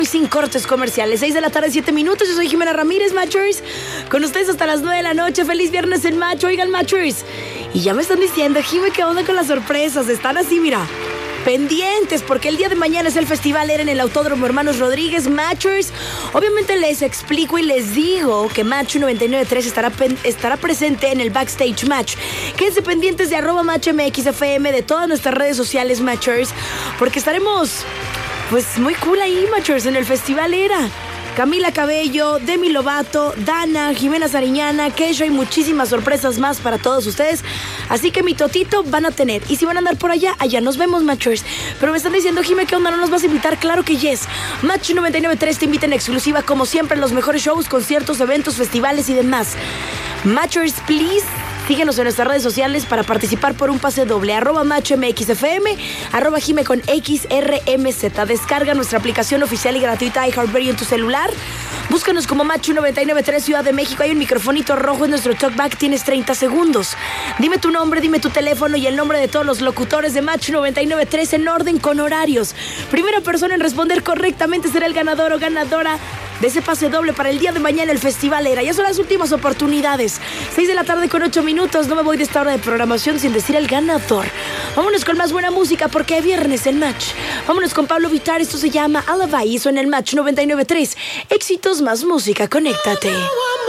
Sin cortes comerciales, 6 de la tarde, 7 minutos. Yo soy Jimena Ramírez, Matchers. Con ustedes hasta las 9 de la noche. Feliz viernes en Match. Oigan, Matchers. Y ya me están diciendo, Jime, ¿qué onda con las sorpresas? Están así, mira, pendientes, porque el día de mañana es el Festival Era en el Autódromo Hermanos Rodríguez. Matchers, obviamente les explico y les digo que Match 99.3 estará presente en el Backstage Match. Quédense pendientes de @MatchMXFM, de todas nuestras redes sociales, Matchers, porque estaremos pues muy cool ahí, Matchers, en el Festival Era. Camila Cabello, Demi Lovato, Dana, Jimena Sariñana, Kesha y muchísimas sorpresas más para todos ustedes. Así que mi totito van a tener. Y si van a andar por allá, allá nos vemos, Matchers. Pero me están diciendo, Jime, ¿qué onda? ¿No nos vas a invitar? Claro que yes. Match 99.3 te invita en exclusiva, como siempre, los mejores shows, conciertos, eventos, festivales y demás. Matchers, please, síguenos en nuestras redes sociales para participar por un pase doble. @MatchMXFM, @Jime con XRMZ. Descarga nuestra aplicación oficial y gratuita iHeartRadio en tu celular. Búscanos como Match 99.3 Ciudad de México. Hay un microfonito rojo en nuestro talkback. Tienes 30 segundos. Dime tu nombre, dime tu teléfono y el nombre de todos los locutores de Match 99.3 en orden con horarios. Primera persona en responder correctamente será el ganador o ganadora de ese pase doble para el día de mañana el Festival Era. Ya son las últimas oportunidades. 6 de la tarde con 8 minutos. No me voy de esta hora de programación sin decir el ganador. Vámonos con más buena música porque es viernes en Match. Vámonos con Pablo Vittar. Esto se llama Alibi. Hizo en el Match 99.3. Éxitos más música. Conéctate.